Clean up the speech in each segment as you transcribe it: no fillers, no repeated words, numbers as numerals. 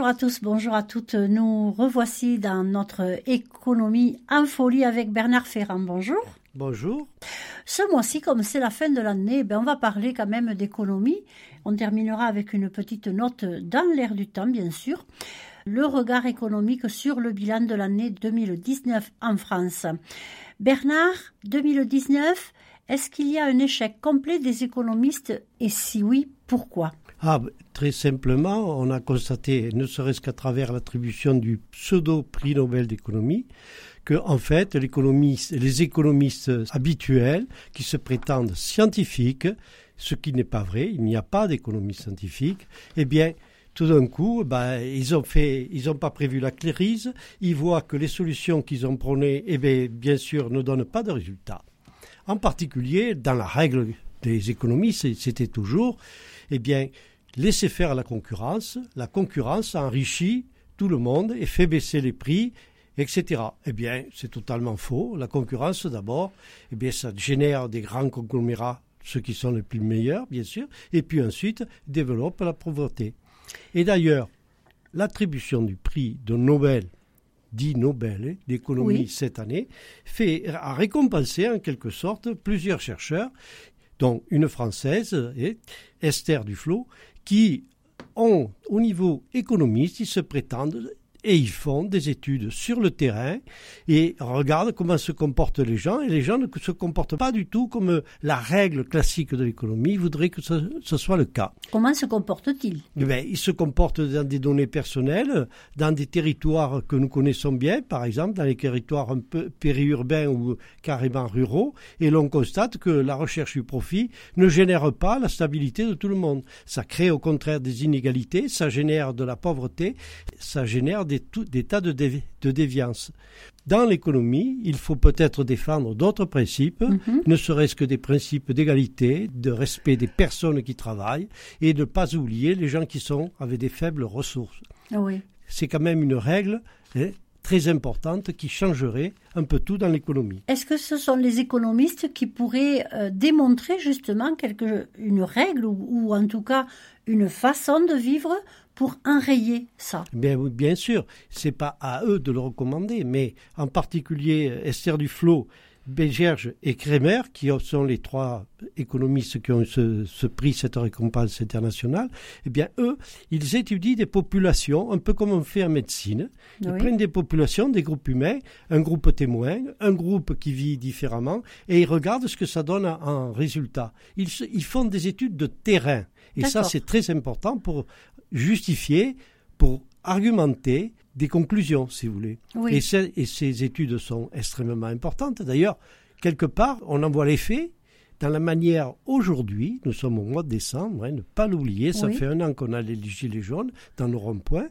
à tous, bonjour à toutes. Nous revoici dans notre économie en folie avec Bernard Ferrand. Bonjour. Bonjour. Ce mois-ci, comme c'est la fin de l'année, on va parler quand même d'économie. On terminera avec une petite note dans l'air du temps, bien sûr. Le regard économique sur le bilan de l'année 2019 en France. Bernard, 2019, est-ce qu'il y a un échec complet des économistes et si oui, pourquoi ? Très simplement, on a constaté, ne serait-ce qu'à travers l'attribution du pseudo-prix Nobel d'économie, que en fait, les économistes habituels qui se prétendent scientifiques, ce qui n'est pas vrai, il n'y a pas d'économie scientifique, eh bien, tout d'un coup, ils ont pas prévu la crise, ils voient que les solutions qu'ils ont prônées, bien sûr, ne donnent pas de résultats. En particulier, dans la règle des économistes, c'était toujours, laisser faire la concurrence enrichit tout le monde et fait baisser les prix, etc. C'est totalement faux. La concurrence, d'abord, ça génère des grands conglomérats, ceux qui sont les plus meilleurs, bien sûr, et puis ensuite développe la pauvreté. Et d'ailleurs, l'attribution du prix de Nobel, dit Nobel d'économie cette année, a récompensé en quelque sorte plusieurs chercheurs, dont une Française, Esther Duflo, qui ont, au niveau économiste, ils se prétendent et ils font des études sur le terrain et regardent comment se comportent les gens. Et les gens ne se comportent pas du tout comme la règle classique de l'économie. Ils voudraient que ce soit le cas. Comment se comportent-ils ? Ils se comportent dans des données personnelles, dans des territoires que nous connaissons bien, par exemple dans les territoires un peu périurbains ou carrément ruraux. Et l'on constate que la recherche du profit ne génère pas la stabilité de tout le monde. Ça crée au contraire des inégalités, ça génère de la pauvreté, ça génère des tas de déviance. Dans l'économie, il faut peut-être défendre d'autres principes, ne serait-ce que des principes d'égalité, de respect des personnes qui travaillent et de ne pas oublier les gens qui sont avec des faibles ressources. Oui. C'est quand même une règle très importante qui changerait un peu tout dans l'économie. Est-ce que ce sont les économistes qui pourraient démontrer justement une règle ou en tout cas une façon de vivre pour enrayer ça ? Bien sûr, ce n'est pas à eux de le recommander, mais en particulier Esther Duflo, Bégerge et Kremer, qui sont les trois économistes qui ont ce prix, cette récompense internationale, eux, ils étudient des populations, un peu comme on fait en médecine. Ils prennent des populations, des groupes humains, un groupe témoin, un groupe qui vit différemment, et ils regardent ce que ça donne en résultat. Ils font des études de terrain. Et ça, c'est très important pour justifier, pour argumenter des conclusions, si vous voulez. Oui. Et ces études sont extrêmement importantes. D'ailleurs, quelque part, on en voit l'effet dans la manière aujourd'hui, nous sommes au mois de décembre, ne pas l'oublier, ça fait 1 an qu'on a les gilets jaunes dans nos ronds-points.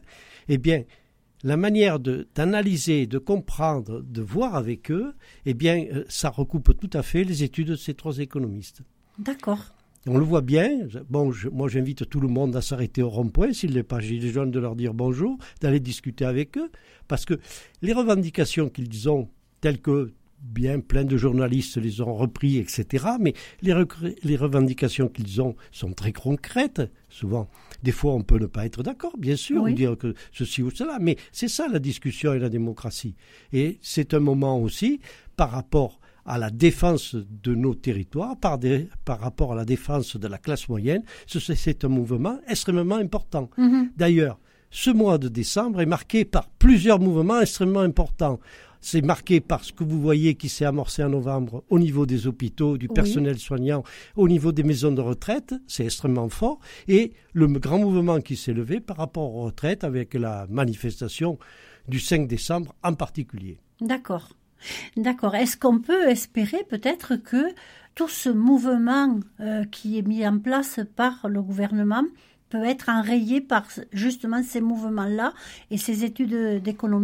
La manière d'analyser, de comprendre, de voir avec eux, ça recoupe tout à fait les études de ces trois économistes. D'accord. On le voit bien. Moi, j'invite tout le monde à s'arrêter au rond-point, s'il n'est pas gilets jaunes, de leur dire bonjour, d'aller discuter avec eux, parce que les revendications qu'ils ont, telles que bien plein de journalistes les ont repris, etc., mais les revendications qu'ils ont sont très concrètes, souvent. Des fois, on peut ne pas être d'accord, bien sûr, ou dire que ceci ou cela, mais c'est ça la discussion et la démocratie. Et c'est un moment aussi, par rapport à la défense de nos territoires, par rapport à la défense de la classe moyenne, c'est un mouvement extrêmement important. D'ailleurs, ce mois de décembre est marqué par plusieurs mouvements extrêmement importants. C'est marqué par ce que vous voyez qui s'est amorcé en novembre au niveau des hôpitaux, du personnel soignant, au niveau des maisons de retraite, c'est extrêmement fort. Et le grand mouvement qui s'est levé par rapport aux retraites avec la manifestation du 5 décembre en particulier. D'accord. Est-ce qu'on peut espérer peut-être que tout ce mouvement qui est mis en place par le gouvernement peut être enrayé par justement ces mouvements-là et ces études d'économistes ?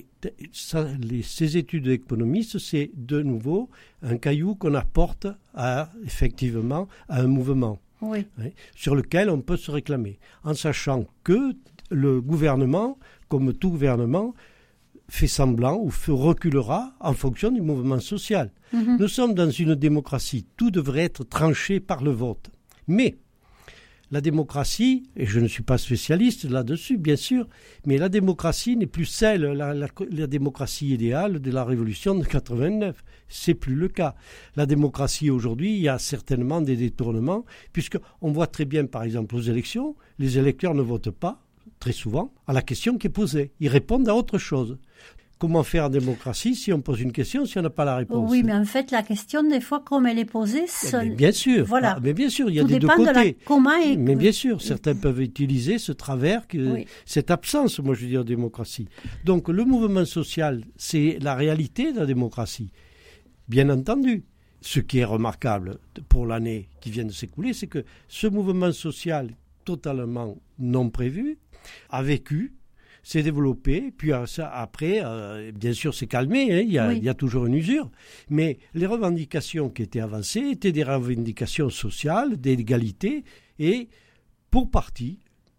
Ces études d'économistes, c'est de nouveau un caillou qu'on apporte effectivement à un mouvement sur lequel on peut se réclamer, en sachant que le gouvernement, comme tout gouvernement, fait semblant ou reculera en fonction du mouvement social. Nous sommes dans une démocratie, tout devrait être tranché par le vote. Mais la démocratie, et je ne suis pas spécialiste là-dessus, bien sûr, mais la démocratie n'est plus celle, la démocratie idéale de la Révolution de 89. C'est plus le cas. La démocratie aujourd'hui, il y a certainement des détournements, puisqu'on voit très bien, par exemple, aux élections, les électeurs ne votent pas, très souvent, à la question qui est posée. Ils répondent à autre chose. Comment faire en démocratie si on pose une question, si on n'a pas la réponse? Oui, mais en fait, la question, des fois, comme elle est posée... Bien sûr, voilà. Mais bien sûr, il y a tout des deux dépend côtés. Mais bien sûr, certains peuvent utiliser ce travers, cette absence, moi je dis, en démocratie. Donc le mouvement social, c'est la réalité de la démocratie. Bien entendu, ce qui est remarquable pour l'année qui vient de s'écouler, c'est que ce mouvement social totalement non prévu a vécu, s'est développé, puis après, bien sûr, c'est calmé, hein, il y a toujours une usure, mais les revendications qui étaient avancées étaient des revendications sociales, d'égalité, et pour partie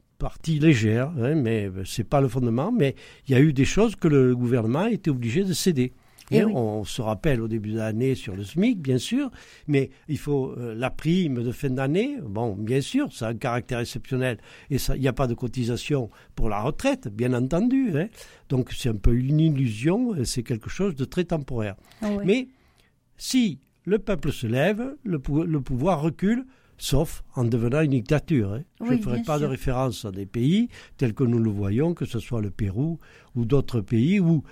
légère, hein, mais ce n'est pas le fondement, mais il y a eu des choses que le gouvernement était obligé de céder. Et on se rappelle au début de l'année sur le SMIC, bien sûr, mais il faut la prime de fin d'année, bon, bien sûr, ça a un caractère exceptionnel, et il n'y a pas de cotisation pour la retraite, bien entendu, hein. Donc c'est un peu une illusion, c'est quelque chose de très temporaire. Mais si le peuple se lève, le pouvoir recule, sauf en devenant une dictature. Hein. Je ne ferai pas de référence à des pays tels que nous le voyons, que ce soit le Pérou ou d'autres pays où,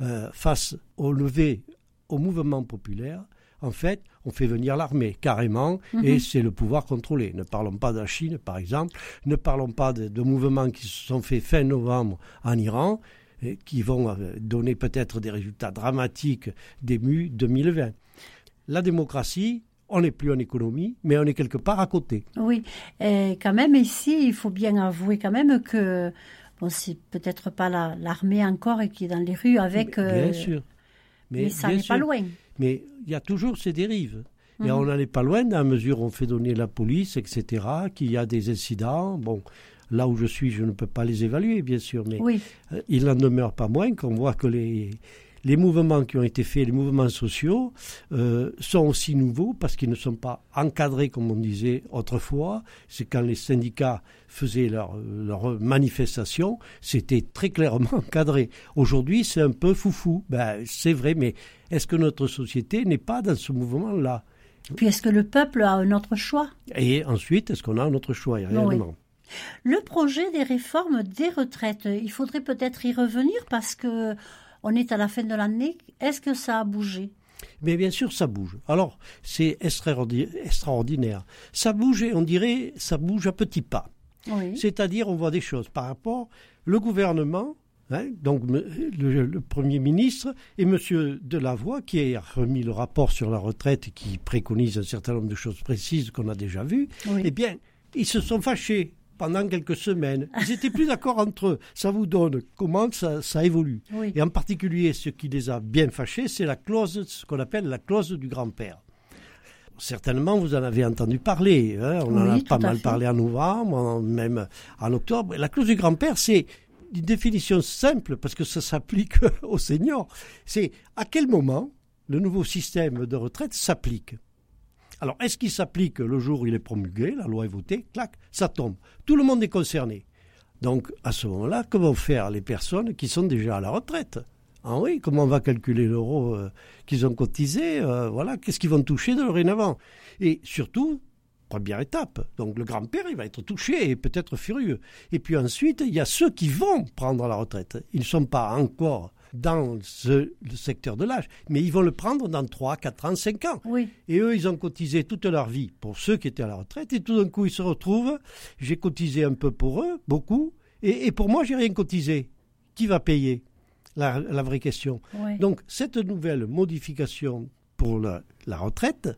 face au mouvement populaire, en fait, on fait venir l'armée, carrément, et c'est le pouvoir contrôlé. Ne parlons pas de la Chine, par exemple, ne parlons pas de mouvements qui se sont faits fin novembre en Iran, qui vont donner peut-être des résultats dramatiques début 2020. La démocratie... On n'est plus en économie, mais on est quelque part à côté. Oui, et quand même ici, il faut bien avouer quand même que, bon, c'est peut-être pas l'armée encore et qui est dans les rues avec... Bien sûr. Mais ça n'est pas loin. Mais il y a toujours ces dérives. Et on n'en est pas loin, dans la mesure où on fait donner la police, etc., qu'il y a des incidents. Bon, là où je suis, je ne peux pas les évaluer, bien sûr, mais il n'en demeure pas moins qu'on voit que les mouvements qui ont été faits, les mouvements sociaux, sont aussi nouveaux parce qu'ils ne sont pas encadrés, comme on disait autrefois. C'est quand les syndicats faisaient leur manifestation, c'était très clairement encadré. Aujourd'hui, c'est un peu foufou. Ben, c'est vrai, mais est-ce que notre société n'est pas dans ce mouvement-là? Puis est-ce que le peuple a un autre choix? Et ensuite, est-ce qu'on a un autre choix réellement? Le projet des réformes des retraites, il faudrait peut-être y revenir parce que on est à la fin de l'année. Est-ce que ça a bougé? Mais bien sûr, ça bouge. Alors, c'est extraordinaire. Ça bouge, et on dirait, ça bouge à petits pas. C'est-à-dire, on voit des choses par rapport le gouvernement, hein, donc le Premier ministre et M. Delavoye, qui a remis le rapport sur la retraite et qui préconise un certain nombre de choses précises qu'on a déjà vues, eh bien, ils se sont fâchés pendant quelques semaines. Ils n'étaient plus d'accord entre eux. Ça vous donne comment ça évolue. Et en particulier, ce qui les a bien fâchés, c'est la clause, ce qu'on appelle la clause du grand-père. Certainement, vous en avez entendu parler. Hein. On en a pas mal parlé en novembre, même en octobre. La clause du grand-père, c'est une définition simple, parce que ça s'applique aux seniors. C'est à quel moment le nouveau système de retraite s'applique. Alors, est-ce qu'il s'applique le jour où il est promulgué, la loi est votée, clac, ça tombe. Tout le monde est concerné. Donc, à ce moment-là, que vont faire les personnes qui sont déjà à la retraite? Ah oui, comment on va calculer l'euro qu'ils ont cotisé? Voilà, qu'est-ce qu'ils vont toucher de dorénavant? Et surtout, première étape, donc le grand-père, il va être touché et peut-être furieux. Et puis ensuite, il y a ceux qui vont prendre la retraite. Ils ne sont pas encore dans le secteur de l'âge, mais ils vont le prendre dans 3, 4 ans, 5 ans. Et eux, ils ont cotisé toute leur vie pour ceux qui étaient à la retraite, et tout d'un coup, ils se retrouvent, j'ai cotisé un peu pour eux, beaucoup, et pour moi, j'ai rien cotisé. Qui va payer? La vraie question. Donc, cette nouvelle modification pour la retraite,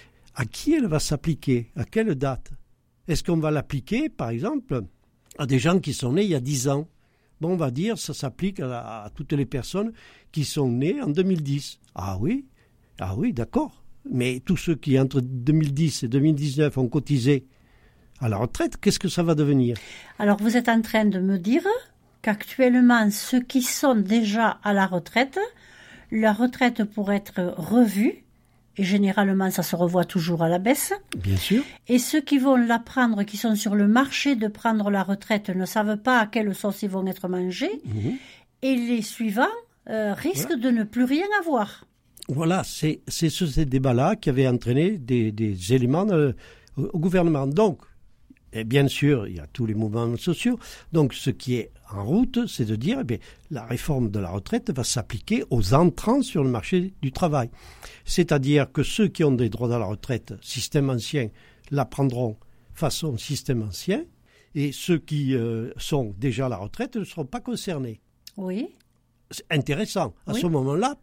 à qui elle va s'appliquer? À quelle date? Est-ce qu'on va l'appliquer, par exemple, à des gens qui sont nés il y a 10 ans? Bon, on va dire, ça s'applique à toutes les personnes qui sont nées en 2010. Ah oui, d'accord. Mais tous ceux qui, entre 2010 et 2019, ont cotisé à la retraite, qu'est-ce que ça va devenir? Alors, vous êtes en train de me dire qu'actuellement, ceux qui sont déjà à la retraite pourraient être revus et généralement ça se revoit toujours à la baisse. Bien sûr. Et ceux qui vont la prendre, qui sont sur le marché de prendre la retraite, ne savent pas à quelle sauce ils vont être mangés. Et les suivants risquent de ne plus rien avoir. Voilà, c'est ce débat-là qui avait entraîné des éléments au gouvernement. Donc, et bien sûr, il y a tous les mouvements sociaux. Donc, ce qui est en route, c'est de dire, la réforme de la retraite va s'appliquer aux entrants sur le marché du travail. C'est-à-dire que ceux qui ont des droits à la retraite, système ancien, la prendront façon système ancien, et ceux qui sont déjà à la retraite ne seront pas concernés. Oui. C'est intéressant. À ce moment-là,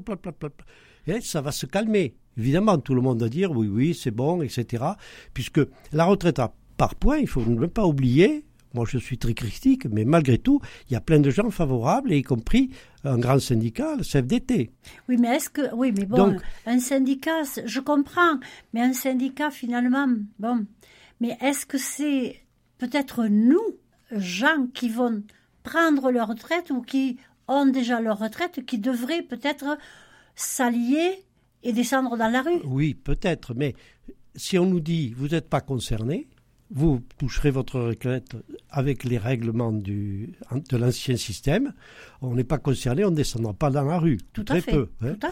et ça va se calmer. Évidemment, tout le monde va dire oui, c'est bon, etc. Puisque la retraite par points, il ne faut ne pas oublier, moi je suis très critique, mais malgré tout, il y a plein de gens favorables, y compris un grand syndicat, le CFDT. Oui, mais un syndicat, je comprends, mais un syndicat finalement, mais est-ce que c'est peut-être nous, gens qui vont prendre leur retraite ou qui ont déjà leur retraite, qui devraient peut-être s'allier et descendre dans la rue? Oui, peut-être, mais si on nous dit vous n'êtes pas concerné, vous toucherez votre retraite avec les règlements de l'ancien système, on n'est pas concerné, on ne descendra pas dans la rue. Tout à fait.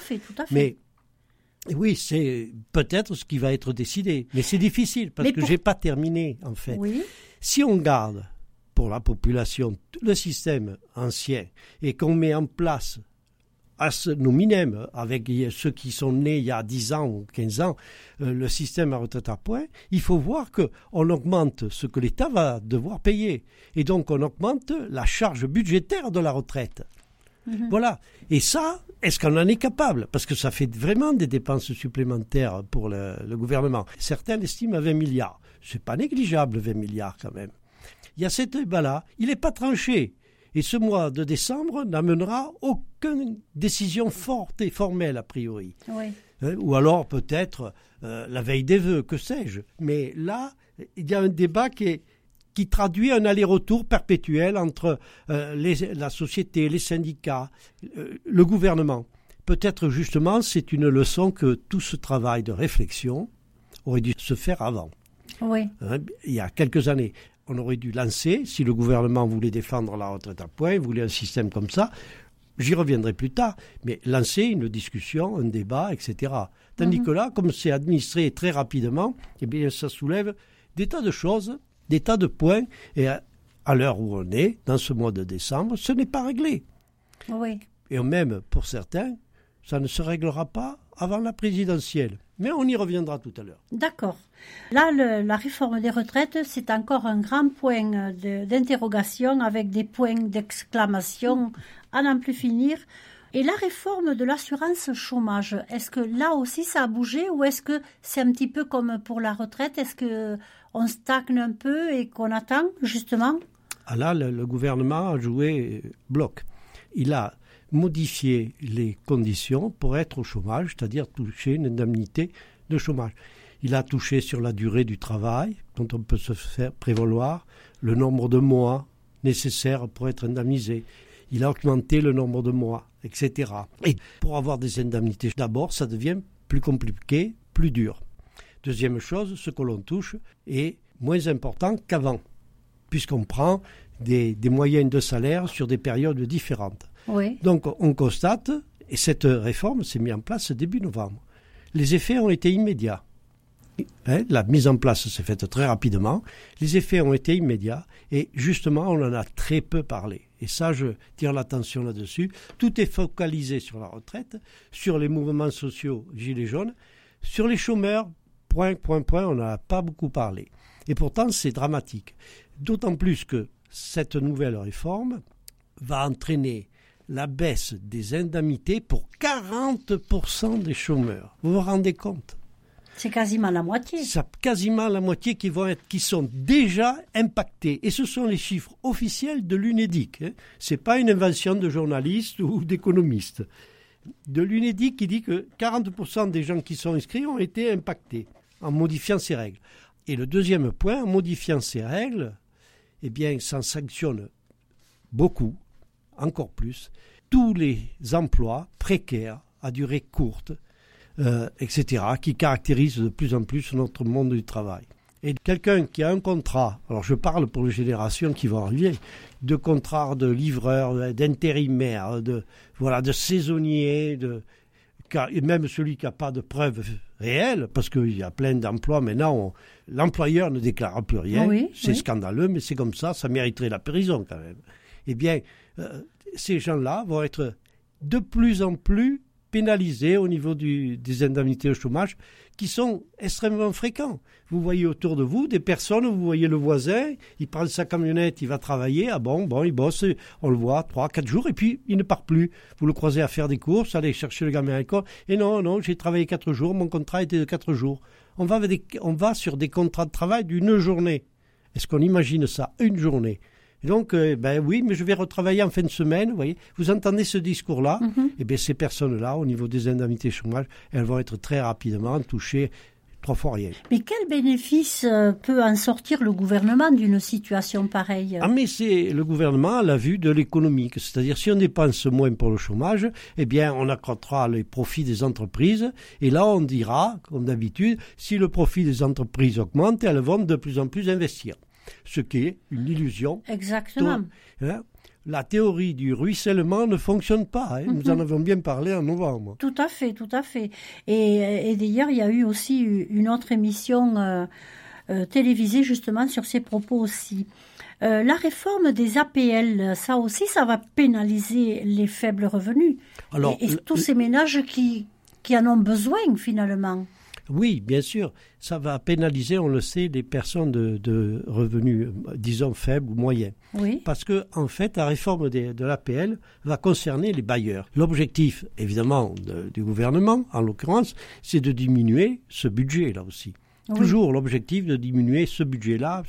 Mais oui, c'est peut-être ce qui va être décidé. Mais c'est difficile, parce que je n'ai pas terminé, en fait. Oui. Si on garde pour la population le système ancien et qu'on met en place à ce minimum, avec ceux qui sont nés il y a 10 ans ou 15 ans, le système à retraite à points, il faut voir qu'on augmente ce que l'État va devoir payer. Et donc, on augmente la charge budgétaire de la retraite. Voilà. Et ça, est-ce qu'on en est capable? Parce que ça fait vraiment des dépenses supplémentaires pour le gouvernement. Certains l'estiment à 20 milliards. C'est pas négligeable, 20 milliards quand même. Il y a cet débat-là. Il n'est pas tranché. Et ce mois de décembre n'amènera aucune décision forte et formelle, a priori. Oui. Ou alors peut-être la veille des vœux, que sais-je. Mais là, il y a un débat qui traduit un aller-retour perpétuel entre la société, les syndicats, le gouvernement. Peut-être justement, c'est une leçon que tout ce travail de réflexion aurait dû se faire avant. Oui. Il y a quelques années. On aurait dû lancer, si le gouvernement voulait défendre la retraite à points, voulait un système comme ça, j'y reviendrai plus tard, mais lancer une discussion, un débat, etc. Tandis que là, comme c'est administré très rapidement, eh bien, ça soulève des tas de choses, des tas de points, et à l'heure où on est, dans ce mois de décembre, ce n'est pas réglé. Oui. Et même, pour certains, ça ne se réglera pas avant la présidentielle. Mais on y reviendra tout à l'heure. D'accord. Là, la réforme des retraites, c'est encore un grand point d'interrogation avec des points d'exclamation à n'en plus finir. Et la réforme de l'assurance chômage, est-ce que là aussi ça a bougé ou est-ce que c'est un petit peu comme pour la retraite? Est-ce qu'on stagne un peu et qu'on attend justement? Là, le gouvernement a joué bloc. Il a modifié les conditions pour être au chômage, c'est-à-dire toucher une indemnité de chômage. Il a touché sur la durée du travail, dont on peut se faire prévaloir, le nombre de mois nécessaires pour être indemnisé. Il a augmenté le nombre de mois, etc. Et pour avoir des indemnités, d'abord, ça devient plus compliqué, plus dur. Deuxième chose, ce que l'on touche est moins important qu'avant, puisqu'on prend des moyennes de salaire sur des périodes différentes. Oui. Donc on constate, et cette réforme s'est mise en place début novembre, les effets ont été immédiats. La mise en place s'est faite très rapidement, les effets ont été immédiats, et justement on en a très peu parlé. Et ça, je tire l'attention là-dessus. Tout est focalisé sur la retraite, sur les mouvements sociaux gilets jaunes, sur les chômeurs, point, on n'en a pas beaucoup parlé. Et pourtant c'est dramatique. D'autant plus que cette nouvelle réforme va entraîner la baisse des indemnités pour 40% des chômeurs. Vous vous rendez compte? C'est quasiment la moitié. C'est quasiment la moitié qui sont déjà impactés. Et ce sont les chiffres officiels de l'UNEDIC. Ce n'est pas une invention de journalistes ou d'économistes. De l'UNEDIC qui dit que 40% des gens qui sont inscrits ont été impactés en modifiant ces règles. Et le deuxième point, en modifiant ces règles, eh bien, ça sanctionne beaucoup, encore plus, tous les emplois précaires à durée courte, etc., qui caractérisent de plus en plus notre monde du travail. Et quelqu'un qui a un contrat, alors je parle pour les générations qui vont arriver, de contrat de livreur, d'intérimaire, de saisonnier, et même celui qui n'a pas de preuves réelles, parce qu'il y a plein d'emplois maintenant, l'employeur ne déclare plus rien, c'est scandaleux, mais c'est comme ça mériterait la prison quand même. Eh bien, ces gens-là vont être de plus en plus pénalisés au niveau des indemnités au chômage, qui sont extrêmement fréquents. Vous voyez autour de vous des personnes, vous voyez le voisin, il prend sa camionnette, il va travailler, il bosse, on le voit 3-4 jours, et puis il ne part plus. Vous le croisez à faire des courses, aller chercher le gamin à l'école, et non, j'ai travaillé 4 jours, mon contrat était de 4 jours. On va sur des contrats de travail d'une journée. Est-ce qu'on imagine ça, une journée ? Et donc, oui, mais je vais retravailler en fin de semaine, vous voyez. Vous entendez ce discours-là ? Eh bien, ces personnes-là, au niveau des indemnités chômage, elles vont être très rapidement touchées 3 fois rien. Mais quel bénéfice peut en sortir le gouvernement d'une situation pareille ? Mais c'est le gouvernement à la vue de l'économique. C'est-à-dire, si on dépense moins pour le chômage, eh bien, on accroîtra les profits des entreprises. Et là, on dira, comme d'habitude, si le profit des entreprises augmente, elles vont de plus en plus investir. Ce qui est une illusion. Exactement. La théorie du ruissellement ne fonctionne pas. Nous en avons bien parlé en novembre. Tout à fait. Et d'ailleurs, il y a eu aussi une autre émission télévisée justement sur ces propos aussi. La réforme des APL, ça aussi, ça va pénaliser les faibles revenus. Alors, et tous ces ménages qui en ont besoin finalement. Oui, bien sûr, ça va pénaliser, on le sait, les personnes de revenus, disons, faibles ou moyens. Oui. Parce que, en fait, la réforme de l'APL va concerner les bailleurs. L'objectif, évidemment, du gouvernement, en l'occurrence, c'est de diminuer ce budget, là aussi. Oui. Toujours l'objectif de diminuer ce budget-là.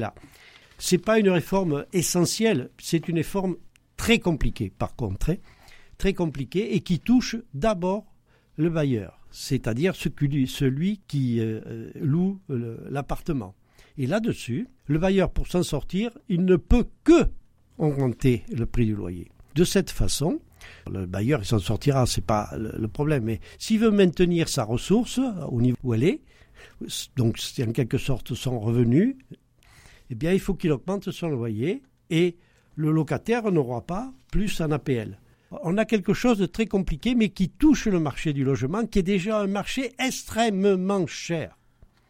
C'est pas une réforme essentielle, c'est une réforme très compliquée, par contre, très compliquée, et qui touche d'abord le bailleur. C'est-à-dire celui qui loue l'appartement. Et là-dessus, le bailleur, pour s'en sortir, il ne peut que augmenter le prix du loyer. De cette façon, le bailleur, il s'en sortira, c'est pas le problème. Mais s'il veut maintenir sa ressource au niveau où elle est, donc c'est en quelque sorte son revenu, eh bien, il faut qu'il augmente son loyer et le locataire n'aura pas plus en APL. On a quelque chose de très compliqué, mais qui touche le marché du logement, qui est déjà un marché extrêmement cher.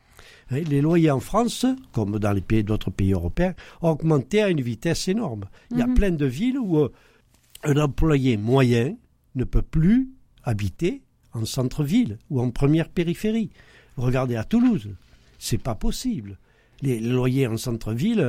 Les loyers en France, comme dans d'autres pays européens, ont augmenté à une vitesse énorme. Il y a plein de villes où un employé moyen ne peut plus habiter en centre-ville ou en première périphérie. Regardez à Toulouse, c'est pas possible. Les loyers en centre-ville,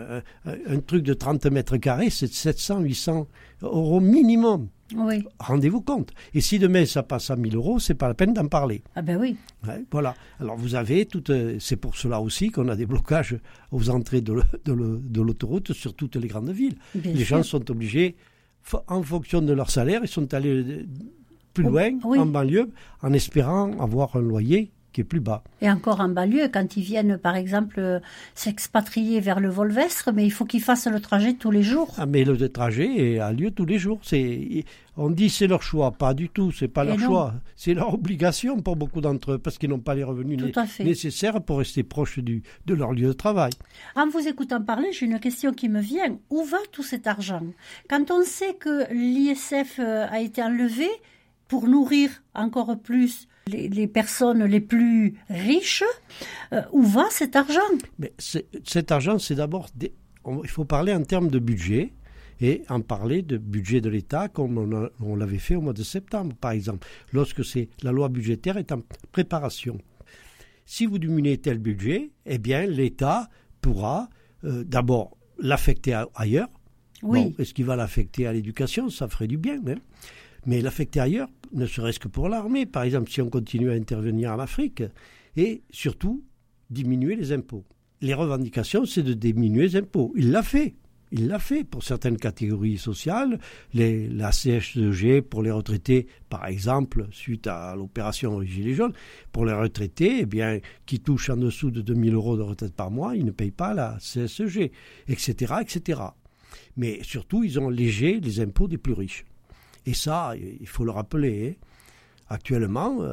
un truc de 30 mètres carrés, c'est 700-800 euros minimum. Oui. Rendez-vous compte. Et si demain ça passe à 1 000 euros, c'est pas la peine d'en parler. Ah ben oui. Voilà. Alors vous avez c'est pour cela aussi qu'on a des blocages aux entrées de l'autoroute sur toutes les grandes villes. Les gens sont obligés, en fonction de leur salaire, ils sont allés plus loin, en banlieue, en espérant avoir un loyer qui est plus bas. Et encore en banlieue, quand ils viennent, par exemple, s'expatrier vers le Volvestre, mais il faut qu'ils fassent le trajet tous les jours. Mais le trajet a lieu tous les jours. On dit c'est leur choix, pas du tout, c'est pas leur choix. C'est leur obligation pour beaucoup d'entre eux, parce qu'ils n'ont pas les revenus nécessaires pour rester proches de leur lieu de travail. En vous écoutant parler, j'ai une question qui me vient. Où va tout cet argent ? Quand on sait que l'ISF a été enlevé pour nourrir encore plus les personnes les plus riches, où va cet argent ? Mais cet argent, c'est d'abord... il faut parler en termes de budget et en parler de budget de l'État comme on l'avait fait au mois de septembre, par exemple, lorsque la loi budgétaire est en préparation. Si vous diminuez tel budget, eh bien, l'État pourra d'abord l'affecter ailleurs. Oui. Bon, est-ce qu'il va l'affecter à l'éducation ? Ça ferait du bien, même. Mais l'affecter ailleurs, ne serait-ce que pour l'armée, par exemple, si on continue à intervenir en Afrique, et surtout, diminuer les impôts. Les revendications, c'est de diminuer les impôts. Il l'a fait pour certaines catégories sociales, la CSG pour les retraités, par exemple, suite à l'opération Gilets jaunes, pour les retraités, eh bien, qui touchent en dessous de 2 000 euros de retraite par mois, ils ne payent pas la CSG, etc., etc. Mais surtout, ils ont allégé les impôts des plus riches. Et ça, il faut le rappeler, actuellement,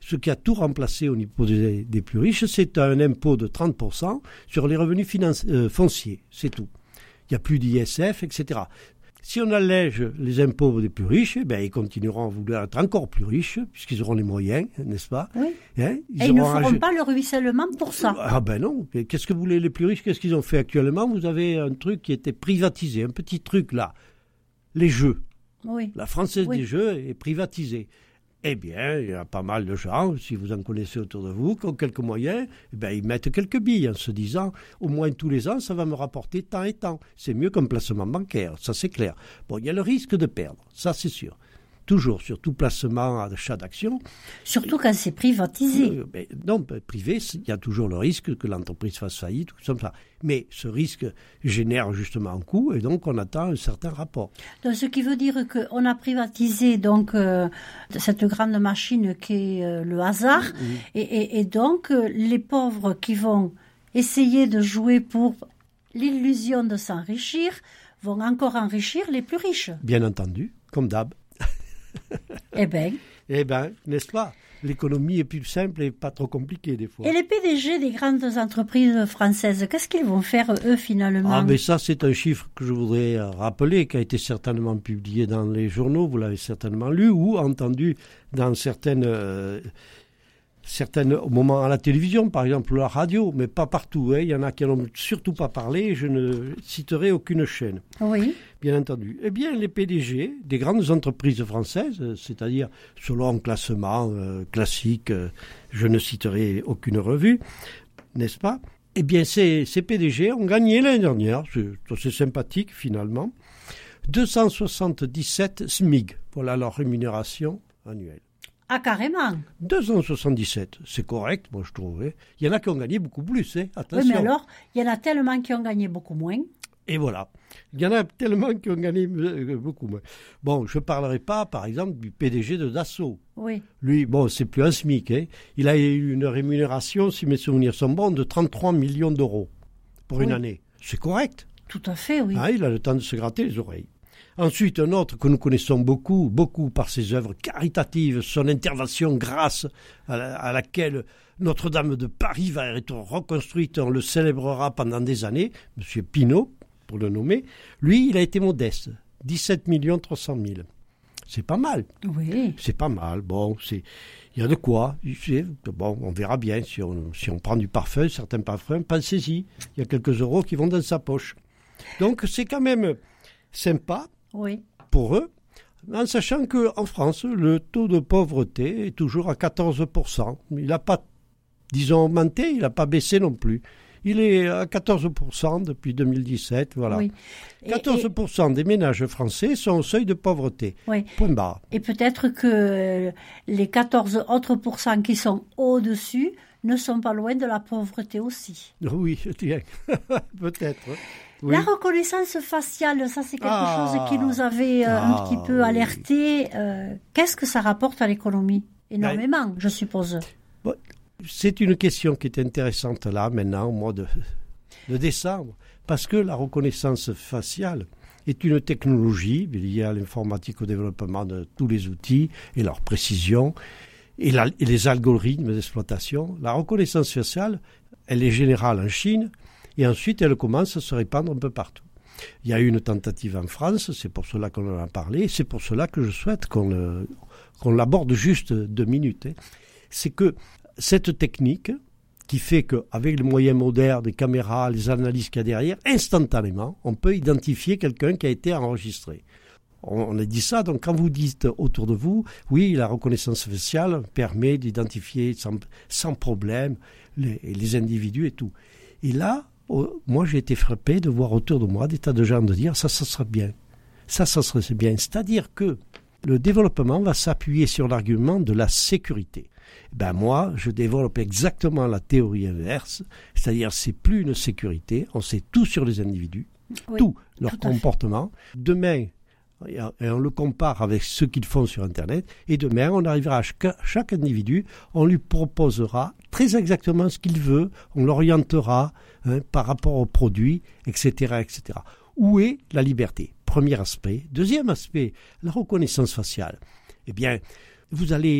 ce qui a tout remplacé au niveau des plus riches, c'est un impôt de 30% sur les revenus fonciers, c'est tout. Il n'y a plus d'ISF, etc. Si on allège les impôts des plus riches, ils continueront à vouloir être encore plus riches, puisqu'ils auront les moyens, n'est-ce pas? Oui. Et ils ne feront pas le ruissellement pour ça. Ah ben non. Qu'est-ce que vous voulez, les plus riches, qu'est-ce qu'ils ont fait actuellement? Vous avez un truc qui était privatisé, un petit truc là. Les jeux. Oui. La Française des Jeux est privatisée. Eh bien, il y a pas mal de gens, si vous en connaissez autour de vous, qui ont quelques moyens, ils mettent quelques billes en se disant, au moins tous les ans, ça va me rapporter tant et tant. C'est mieux qu'un placement bancaire, ça c'est clair. Bon, il y a le risque de perdre, ça c'est sûr. Toujours, sur tout placement à achat d'actions. Surtout quand c'est privatisé. Non, privé, il y a toujours le risque que l'entreprise fasse faillite, tout comme ça. Mais ce risque génère justement un coût et donc on attend un certain rapport. Donc, ce qui veut dire qu'on a privatisé donc cette grande machine qui est le hasard et donc les pauvres qui vont essayer de jouer pour l'illusion de s'enrichir vont encore enrichir les plus riches. Bien entendu, comme d'hab. Eh bien, n'est-ce pas? L'économie est plus simple et pas trop compliquée des fois. Et les PDG des grandes entreprises françaises, qu'est-ce qu'ils vont faire eux finalement? Ah mais ça c'est un chiffre que je voudrais rappeler, qui a été certainement publié dans les journaux, vous l'avez certainement lu ou entendu dans certains moments à la télévision, par exemple la radio, mais pas partout. Il y en a qui n'ont surtout pas parlé, je ne citerai aucune chaîne. Oui. Bien entendu. Eh bien, les PDG des grandes entreprises françaises, c'est-à-dire selon un classement classique, je ne citerai aucune revue, n'est-ce pas? Eh bien, ces PDG ont gagné l'année dernière, c'est sympathique finalement, 277 SMIC. Voilà leur rémunération annuelle. Ah, carrément. 277, c'est correct, moi je trouve. Il y en a qui ont gagné beaucoup plus, attention. Oui, mais alors, il y en a tellement qui ont gagné beaucoup moins. Et voilà. Il y en a tellement qui ont gagné beaucoup moins. Bon, je ne parlerai pas, par exemple, du PDG de Dassault. Oui. Lui, c'est plus un SMIC. Il a eu une rémunération, si mes souvenirs sont bons, de 33 millions d'euros pour une année. C'est correct. Tout à fait, oui. Ah, il a le temps de se gratter les oreilles. Ensuite, un autre que nous connaissons beaucoup par ses œuvres caritatives, son intervention grâce à laquelle Notre-Dame de Paris va être reconstruite, on le célébrera pendant des années, M. Pinault, pour le nommer. Lui, il a été modeste, 17 300 000. C'est pas mal. Oui. C'est pas mal. Bon, il y a de quoi. Bon, on verra bien si on prend du parfum, certains parfums, pensez-y. Il y a quelques euros qui vont dans sa poche. Donc, c'est quand même sympa. Oui. Pour eux, en sachant qu'en France, le taux de pauvreté est toujours à 14%. Il n'a pas, disons, augmenté, il n'a pas baissé non plus. Il est à 14% depuis 2017, voilà. Oui. 14% des ménages français sont au seuil de pauvreté. Oui. Point barre. Et peut-être que les 14 autres pourcents qui sont au-dessus ne sont pas loin de la pauvreté aussi. Oui, tiens, peut-être. Oui. La reconnaissance faciale, ça c'est quelque chose qui nous avait un petit peu alerté. Qu'est-ce que ça rapporte à l'économie? Énormément, je suppose. Bon, c'est une question qui est intéressante là, maintenant, au mois de décembre, parce que la reconnaissance faciale est une technologie liée à l'informatique, au développement de tous les outils et leur précision, et les algorithmes d'exploitation. La reconnaissance faciale, elle est générale en Chine, et ensuite elle commence à se répandre un peu partout. Il y a eu une tentative en France, c'est pour cela qu'on en a parlé, c'est pour cela que je souhaite qu'on l'aborde juste 2 minutes. C'est que cette technique qui fait qu'avec les moyens modernes, les caméras, les analyses qu'il y a derrière, instantanément, on peut identifier quelqu'un qui a été enregistré. On a dit ça, donc quand vous dites autour de vous, oui, la reconnaissance faciale permet d'identifier sans problème les individus et tout. Et là, moi j'ai été frappé de voir autour de moi des tas de gens de dire ça serait bien. Ça serait bien. C'est-à-dire que le développement va s'appuyer sur l'argument de la sécurité. Ben moi, je développe exactement la théorie inverse, c'est-à-dire c'est plus une sécurité, on sait tout sur les individus, oui, tout leur comportement. Demain, et on le compare avec ce qu'ils font sur Internet, et demain, on arrivera à chaque individu, on lui proposera très exactement ce qu'il veut, on l'orientera par rapport aux produits, etc., etc. Où est la liberté? Premier aspect. Deuxième aspect, la reconnaissance faciale. Eh bien, vous allez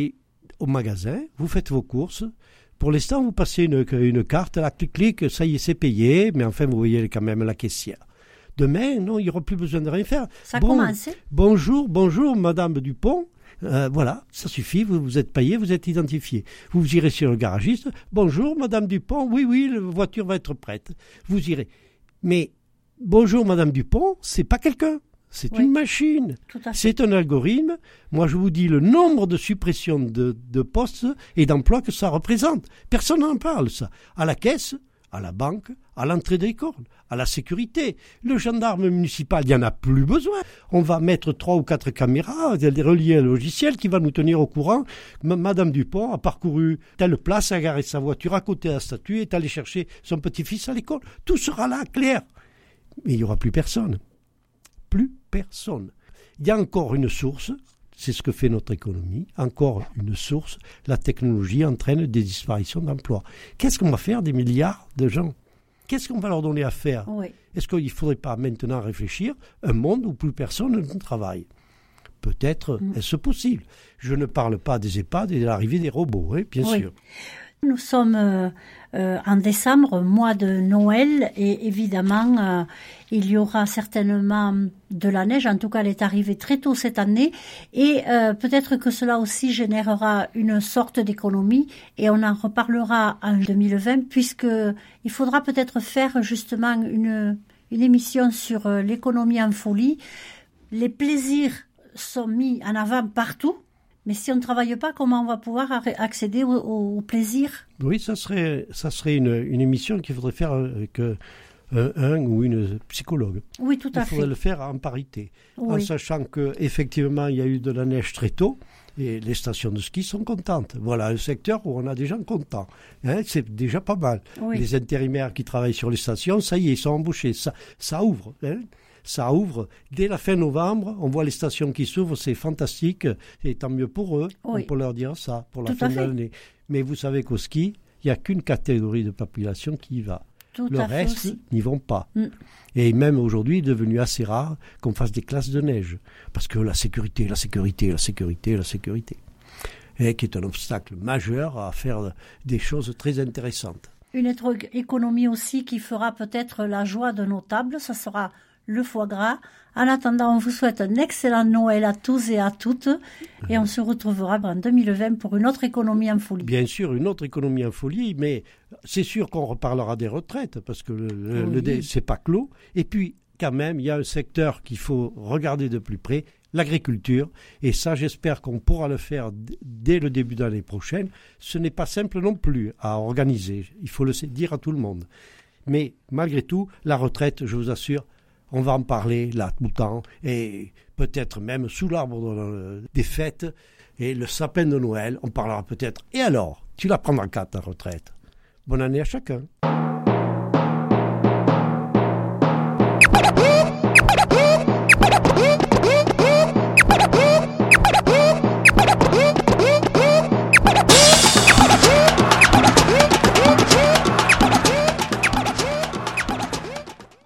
au magasin, vous faites vos courses. Pour l'instant, vous passez une carte, là, clic, ça y est, c'est payé, mais enfin, vous voyez quand même la caissière. Demain, non, il n'y aura plus besoin de rien faire. Ça commence. Bonjour, Madame Dupont. Voilà, ça suffit, vous êtes payé, vous êtes identifié. Vous irez chez le garagiste. Bonjour, Madame Dupont. Oui, la voiture va être prête. Vous irez. Mais bonjour, Madame Dupont, c'est pas quelqu'un. C'est une machine. C'est un algorithme. Moi, je vous dis le nombre de suppressions de postes et d'emplois que ça représente. Personne n'en parle, ça. À la caisse, à la banque, à l'entrée de l'école, à la sécurité. Le gendarme municipal, il n'y en a plus besoin. On va mettre 3 ou 4 caméras reliées à un logiciel qui va nous tenir au courant. Madame Dupont a parcouru telle place, a garé sa voiture à côté de la statue et est allée chercher son petit-fils à l'école. Tout sera là, clair. Mais il n'y aura plus personne. Plus personne. Il y a encore une source, c'est ce que fait notre économie, encore une source, la technologie entraîne des disparitions d'emplois. Qu'est-ce qu'on va faire des milliards de gens ? Qu'est-ce qu'on va leur donner à faire ? Est-ce qu'il ne faudrait pas maintenant réfléchir un monde où plus personne ne travaille ? Peut-être est-ce possible. Je ne parle pas des EHPAD et de l'arrivée des robots, bien sûr. Nous sommes en décembre, mois de Noël, et évidemment, il y aura certainement de la neige. En tout cas, elle est arrivée très tôt cette année, et peut-être que cela aussi générera une sorte d'économie, et on en reparlera en 2020, puisqu'il faudra peut-être faire justement une émission sur l'économie en folie. Les plaisirs sont mis en avant partout. Mais si on ne travaille pas, comment on va pouvoir accéder au plaisir ? Oui, ça serait une émission qu'il faudrait faire avec un ou une psychologue. Oui, tout à fait. Il faudrait le faire en parité, en sachant qu'effectivement, il y a eu de la neige très tôt et les stations de ski sont contentes. Voilà un secteur où on a des gens contents. C'est déjà pas mal. Les intérimaires qui travaillent sur les stations, ça y est, ils sont embauchés. Ça ouvre. Ça ouvre dès la fin novembre. On voit les stations qui s'ouvrent, c'est fantastique. Et tant mieux pour eux. On peut leur dire ça pour la fin de l'année. Mais vous savez qu'au ski, il n'y a qu'une catégorie de population qui y va. Le reste n'y vont pas. Et même aujourd'hui, il est devenu assez rare qu'on fasse des classes de neige. Parce que la sécurité, et qui est un obstacle majeur à faire des choses très intéressantes. Une autre économie aussi qui fera peut-être la joie de nos tables, ça sera le foie gras. En attendant, on vous souhaite un excellent Noël à tous et à toutes. Et on se retrouvera en 2020 pour une autre économie en folie. Bien sûr, une autre économie en folie, mais c'est sûr qu'on reparlera des retraites, parce que c'est pas clos. Et puis, quand même, il y a un secteur qu'il faut regarder de plus près, l'agriculture. Et ça, j'espère qu'on pourra le faire dès le début de l'année prochaine. Ce n'est pas simple non plus à organiser. Il faut le dire à tout le monde. Mais malgré tout, la retraite, je vous assure, on va en parler là tout le temps, et peut-être même sous l'arbre des fêtes et le sapin de Noël, on parlera peut-être. Et alors, tu la prendras quand ta retraite ? Bonne année à chacun.